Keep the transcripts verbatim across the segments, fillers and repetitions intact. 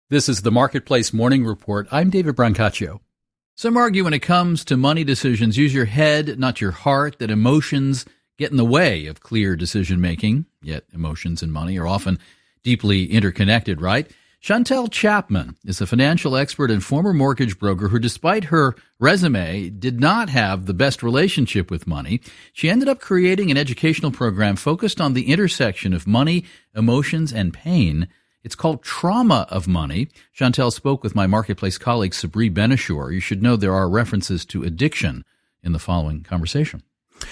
This is the Marketplace Morning Report. I'm David Brancaccio. Some argue when it comes to money decisions, use your head, not your heart, that emotions get in the way of clear decision-making. Yet emotions and money are often deeply interconnected, right? Chantel Chapman is a financial expert and former mortgage broker who, despite her resume, did not have the best relationship with money. She ended up creating an educational program focused on the intersection of money, emotions, and pain. It's called Trauma of Money. Chantel spoke with my Marketplace colleague, Sabri Ben-Achour. You should know there are references to addiction in the following conversation.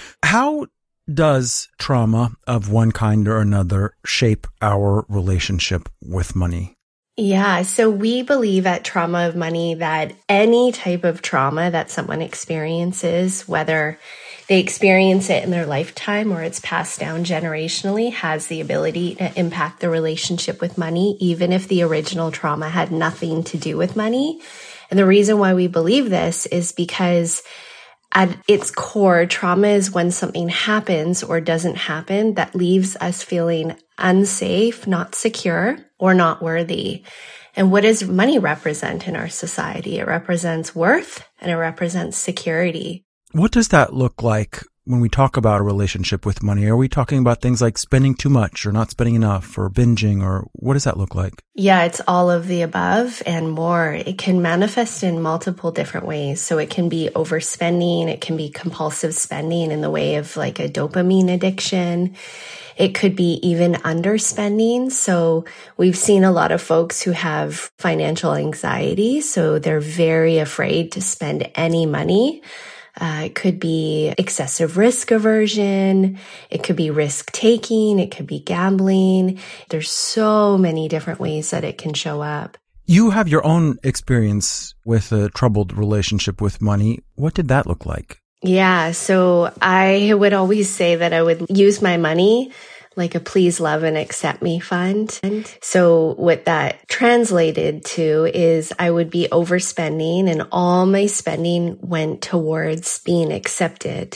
How does trauma of one kind or another shape our relationship with money? Yeah, so we believe at Trauma of Money that any type of trauma that someone experiences, whether they experience it in their lifetime or it's passed down generationally, has the ability to impact the relationship with money, even if the original trauma had nothing to do with money. And the reason why we believe this is because at its core, trauma is when something happens or doesn't happen that leaves us feeling unsafe, not secure, or not worthy. And what does money represent in our society? It represents worth and it represents security. What does that look like when we talk about a relationship with money? Are we talking about things like spending too much or not spending enough or binging, or what does that look like? Yeah, it's all of the above and more. It can manifest in multiple different ways. So it can be overspending. It can be compulsive spending in the way of like a dopamine addiction. It could be even underspending. So we've seen a lot of folks who have financial anxiety. So they're very afraid to spend any money. Uh, it could be excessive risk aversion. It could be risk taking. It could be gambling. There's so many different ways that it can show up. You have your own experience with a troubled relationship with money. What did that look like? Yeah. So I would always say that I would use my money like a please, love, and accept me fund. And so what that translated to is I would be overspending and all my spending went towards being accepted.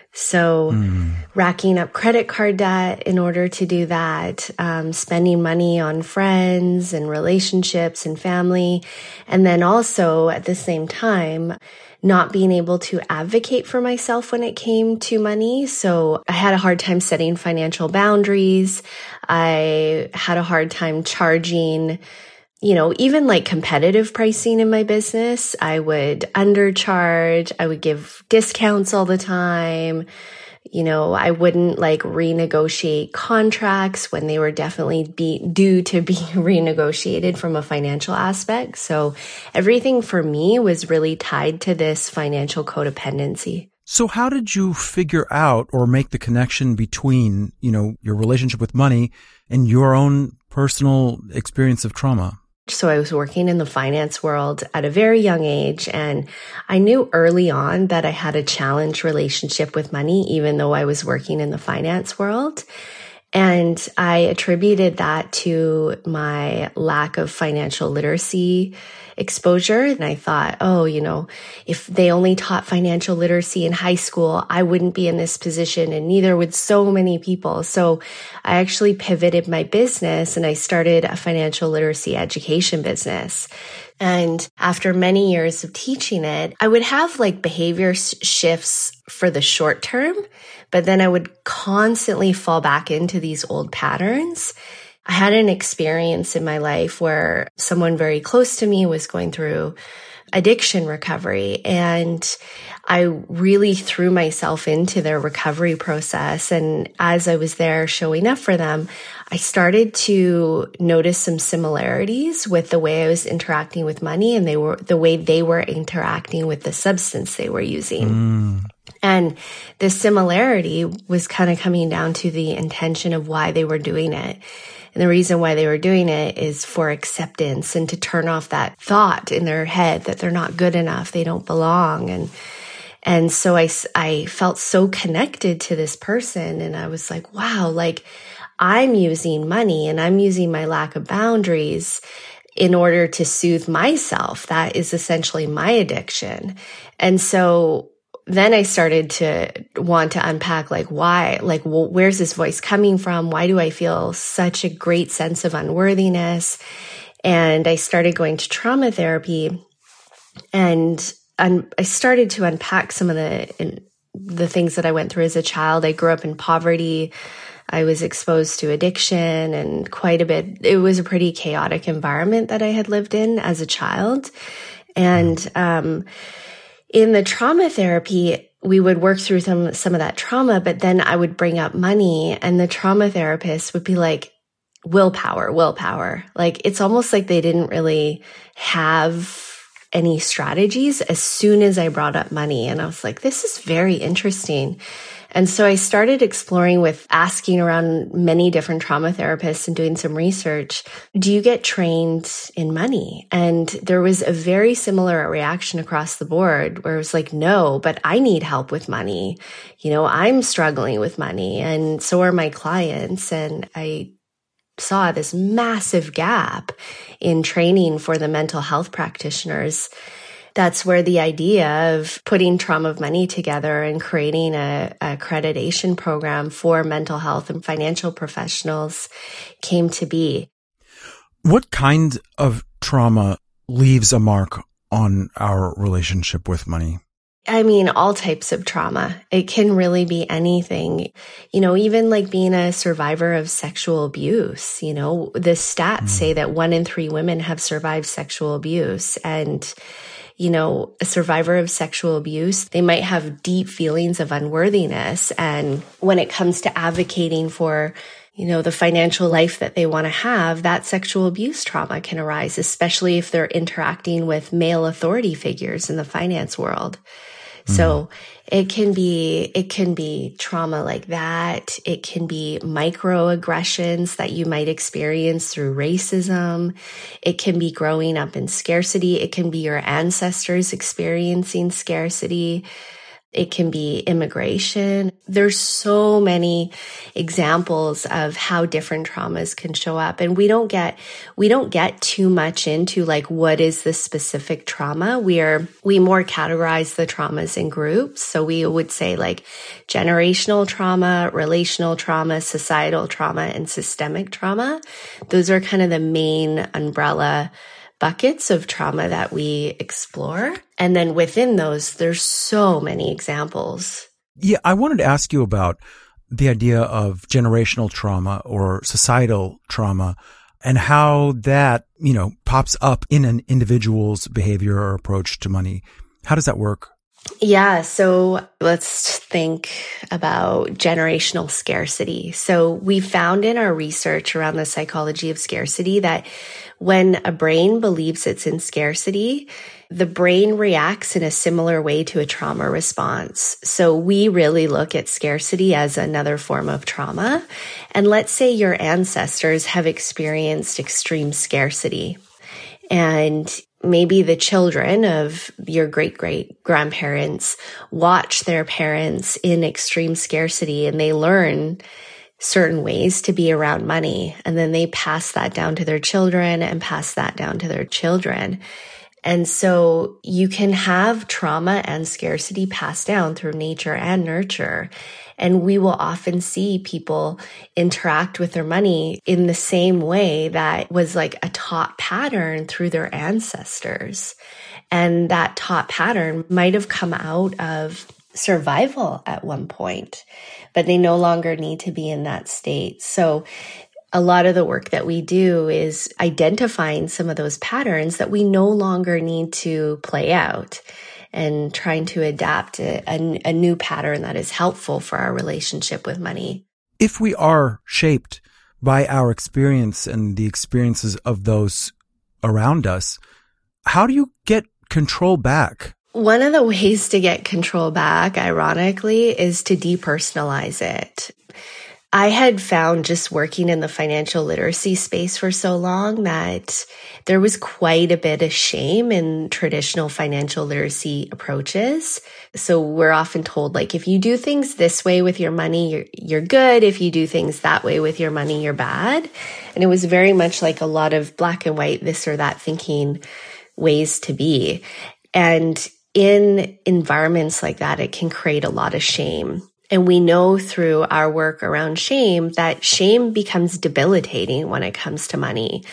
So mm. racking up credit card debt in order to do that, um, spending money on friends and relationships and family. And then also at the same time, not being able to advocate for myself when it came to money. So I had a hard time setting financial boundaries. I had a hard time charging, you know, even like competitive pricing in my business. I would undercharge. I would give discounts all the time. You know, I wouldn't like renegotiate contracts when they were definitely be due to be renegotiated from a financial aspect. So everything for me was really tied to this financial codependency. So how did you figure out or make the connection between, you know, your relationship with money and your own personal experience of trauma? So I was working in the finance world at a very young age, and I knew early on that I had a challenged relationship with money, even though I was working in the finance world. And I attributed that to my lack of financial literacy exposure. And I thought, oh, you know, if they only taught financial literacy in high school, I wouldn't be in this position, and neither would so many people. So I actually pivoted my business and I started a financial literacy education business. And after many years of teaching it, I would have like behavior shifts for the short term, but then I would constantly fall back into these old patterns. I had an experience in my life where someone very close to me was going through addiction recovery, and I really threw myself into their recovery process. And as I was there showing up for them, I started to notice some similarities with the way I was interacting with money and they were the way they were interacting with the substance they were using. Mm. And the similarity was kind of coming down to the intention of why they were doing it. And the reason why they were doing it is for acceptance and to turn off that thought in their head that they're not good enough, they don't belong. And and so I, I felt so connected to this person. And I was like, wow, like I'm using money and I'm using my lack of boundaries in order to soothe myself. That is essentially my addiction. And so then I started to want to unpack like why, like well, where's this voice coming from? Why do I feel such a great sense of unworthiness? And I started going to trauma therapy, and un- I started to unpack some of the in, the things that I went through as a child. I grew up in poverty. I was exposed to addiction and quite a bit. It was a pretty chaotic environment that I had lived in as a child. And um, in the trauma therapy, we would work through some, some of that trauma, but then I would bring up money, and the trauma therapist would be like, willpower, willpower. Like, it's almost like they didn't really have any strategies as soon as I brought up money. And I was like, this is very interesting. And so I started exploring with asking around many different trauma therapists and doing some research. Do you get trained in money? And there was a very similar reaction across the board where it was like, no, but I need help with money. You know, I'm struggling with money, and so are my clients. And I saw this massive gap in training for the mental health practitioners. That's where the idea of putting Trauma of Money together and creating a, a accreditation program for mental health and financial professionals came to be. What kind of trauma leaves a mark on our relationship with money? I mean, all types of trauma. It can really be anything, you know, even like being a survivor of sexual abuse. You know, the stats mm. say that one in three women have survived sexual abuse. And, you know, a survivor of sexual abuse, they might have deep feelings of unworthiness. And when it comes to advocating for, you know, the financial life that they want to have, that sexual abuse trauma can arise, especially if they're interacting with male authority figures in the finance world. So it can be, it can be trauma like that. It can be microaggressions that you might experience through racism. It can be growing up in scarcity. It can be your ancestors experiencing scarcity. It can be immigration. There's so many examples of how different traumas can show up. And we don't get, we don't get too much into like, what is the specific trauma? We are, we more categorize the traumas in groups. So we would say like generational trauma, relational trauma, societal trauma, and systemic trauma. Those are kind of the main umbrella buckets of trauma that we explore. And then within those, there's so many examples. Yeah, I wanted to ask you about the idea of generational trauma or societal trauma and how that, you know, pops up in an individual's behavior or approach to money. How does that work? Yeah. So let's think about generational scarcity. So we found in our research around the psychology of scarcity that when a brain believes it's in scarcity, the brain reacts in a similar way to a trauma response. So we really look at scarcity as another form of trauma. And let's say your ancestors have experienced extreme scarcity, and maybe the children of your great-great-grandparents watch their parents in extreme scarcity, and they learn certain ways to be around money. And then they pass that down to their children and pass that down to their children. And so you can have trauma and scarcity passed down through nature and nurture. And we will often see people interact with their money in the same way that was like a taught pattern through their ancestors. And that taught pattern might have come out of survival at one point, but they no longer need to be in that state. So a lot of the work that we do is identifying some of those patterns that we no longer need to play out and trying to adapt a, a, a new pattern that is helpful for our relationship with money. If we are shaped by our experience and the experiences of those around us, how do you get control back? One of the ways to get control back, ironically, is to depersonalize it. I had found just working in the financial literacy space for so long that there was quite a bit of shame in traditional financial literacy approaches. So we're often told, like, if you do things this way with your money, you're, you're good. If you do things that way with your money, you're bad. And it was very much like a lot of black and white, this or that thinking ways to be. And in environments like that, it can create a lot of shame. And we know through our work around shame that shame becomes debilitating when it comes to money.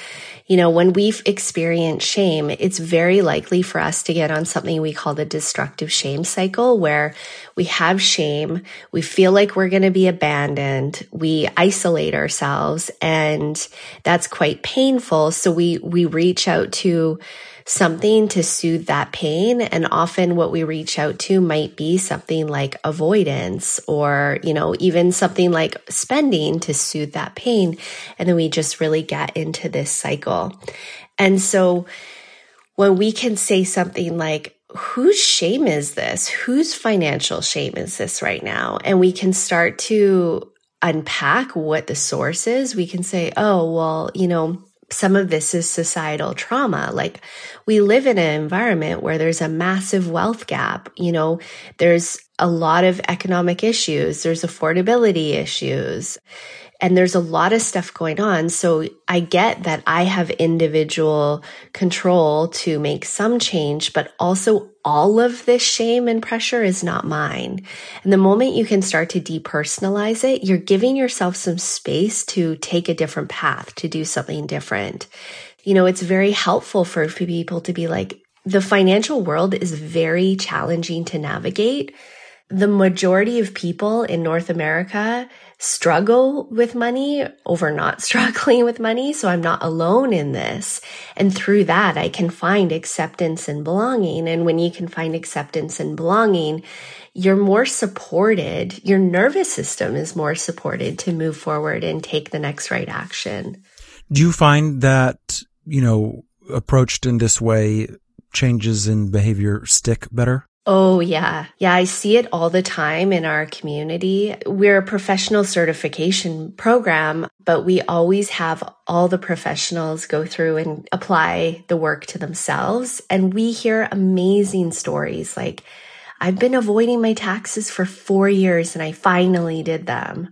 You know, when we've experienced shame, it's very likely for us to get on something we call the destructive shame cycle, where we have shame, we feel like we're going to be abandoned, we isolate ourselves, and that's quite painful. So we, we reach out to something to soothe that pain. And often what we reach out to might be something like avoidance, or, you know, even something like spending to soothe that pain. And then we just really get into this cycle. And so when we can say something like, whose shame is this? Whose financial shame is this right now? And we can start to unpack what the source is. We can say, oh, well, you know, some of this is societal trauma. Like, we live in an environment where there's a massive wealth gap. You know, there's a lot of economic issues. There's affordability issues. And there's a lot of stuff going on. So I get that I have individual control to make some change, but also all of this shame and pressure is not mine. And the moment you can start to depersonalize it, you're giving yourself some space to take a different path, to do something different. You know, it's very helpful for people to be like, the financial world is very challenging to navigate. The majority of people in North America struggle with money over not struggling with money. So I'm not alone in this. And through that, I can find acceptance and belonging. And when you can find acceptance and belonging, you're more supported. Your nervous system is more supported to move forward and take the next right action. Do you find that, you know, approached in this way, changes in behavior stick better? Oh, yeah. Yeah, I see it all the time in our community. We're a professional certification program, but we always have all the professionals go through and apply the work to themselves. And we hear amazing stories like, I've been avoiding my taxes for four years and I finally did them.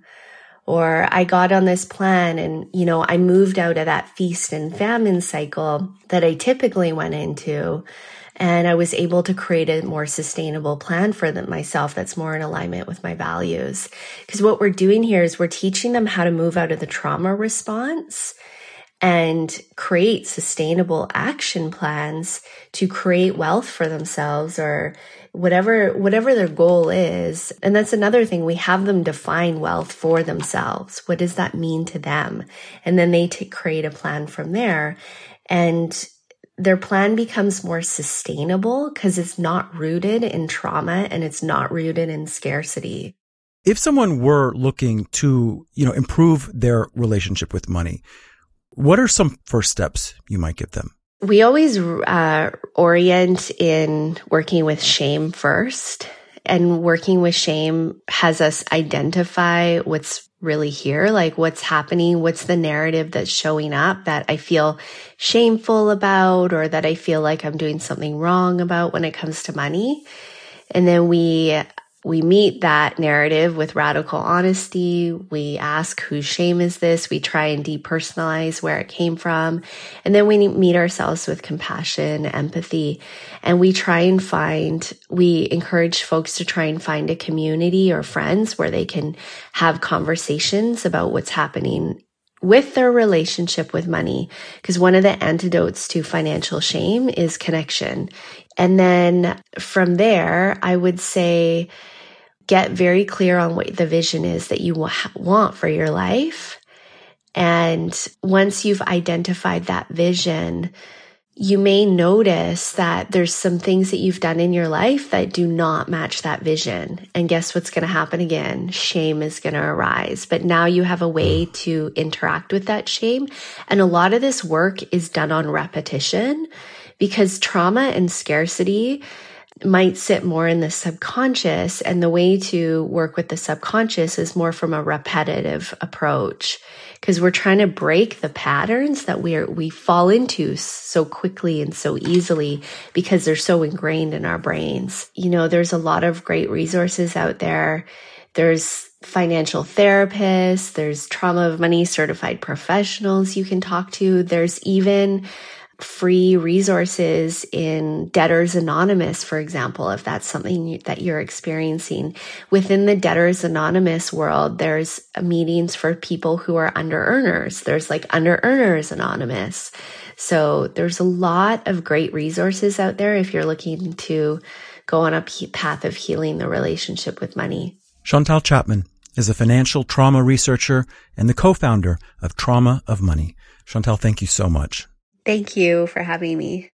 Or I got on this plan and, you know, I moved out of that feast and famine cycle that I typically went into. And I was able to create a more sustainable plan for them, myself that's more in alignment with my values. Because what we're doing here is we're teaching them how to move out of the trauma response and create sustainable action plans to create wealth for themselves, or whatever whatever their goal is. And that's another thing. We have them define wealth for themselves. What does that mean to them? And then they t- create a plan from there. And their plan becomes more sustainable because it's not rooted in trauma and it's not rooted in scarcity. If someone were looking to, you know, improve their relationship with money, what are some first steps you might give them? We always uh, orient in working with shame first. And working with shame has us identify what's really here, like what's happening, what's the narrative that's showing up that I feel shameful about, or that I feel like I'm doing something wrong about when it comes to money. And then we we meet that narrative with radical honesty. We ask, whose shame is this? We try and depersonalize where it came from. And then we meet ourselves with compassion, empathy, and we try and find, we encourage folks to try and find a community or friends where they can have conversations about what's happening with their relationship with money. Because one of the antidotes to financial shame is connection. And then from there, I would say, get very clear on what the vision is that you want for your life. And once you've identified that vision, you may notice that there's some things that you've done in your life that do not match that vision. And guess what's going to happen again? Shame is going to arise. But now you have a way to interact with that shame. And a lot of this work is done on repetition, because trauma and scarcity might sit more in the subconscious. And the way to work with the subconscious is more from a repetitive approach, because we're trying to break the patterns that we are, we fall into so quickly and so easily because they're so ingrained in our brains. You know, there's a lot of great resources out there. There's financial therapists, there's trauma of money certified professionals you can talk to. There's even free resources in Debtors Anonymous, for example, if that's something that you're experiencing. Within the Debtors Anonymous world, there's meetings for people who are under earners. There's like Under Earners Anonymous. So there's a lot of great resources out there if you're looking to go on a path of healing the relationship with money. Chantal Chapman is a financial trauma researcher and the co-founder of Trauma of Money. Chantal, thank you so much. Thank you for having me.